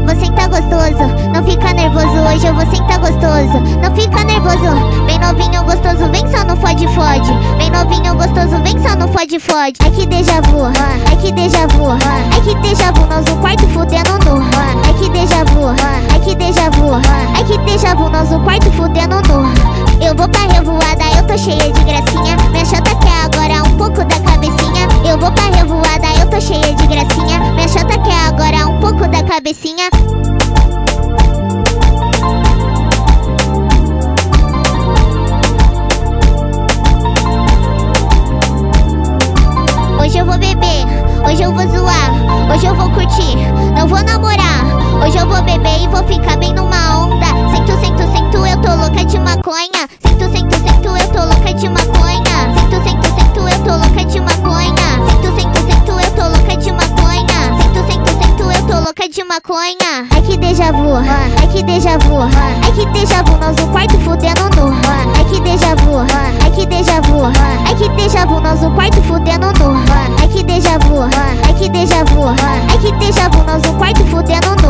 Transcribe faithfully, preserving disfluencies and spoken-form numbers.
vou sentar gostoso. Não fica nervoso, hoje eu vou sentar gostoso. Não fica nervoso, bem novinho gostoso, vem só no fode fode. Bem novinho gostoso, vem só no fode fode. Ai que déjà vu, ai que déjà vu, ai que déjà vu, nós no quarto fudendo nu. Ai que déjà vu, ai que déjà vu, ai que déjà vu, nós no quarto fudendo nu. Eu vou pra revoada, eu tô cheia de gracinha. Minha chata quer agora um pouco da cabecinha. Eu vou pra revoada, eu tô cheia de gracinha. Minha chata quer agora um pouco da cabecinha. Hoje eu vou beber, hoje eu vou zoar, hoje eu vou curtir, não vou namorar. Hoje eu vou beber e vou ficar bem numa onda. Sento, sento, sento, eu tô louca de maconha. Sento, sento, sento, eu tô louca de maconha. Sento, sento, sento, eu tô louca de maconha. Sento, sento, sento, eu tô louca de maconha. Sento, sento, sento, eu tô louca de maconha. Ai que déjà vu, ai que déjà vu, ai que déjà vu, nós no quarto fudendo nu. Ai que déjà vu, ai que déjà vu, ai que déjà vu, nós no quarto fudendo nu. Ai que déjà vu, ai que déjà vu, ai que déjà vu, nós no quarto fudendo nu.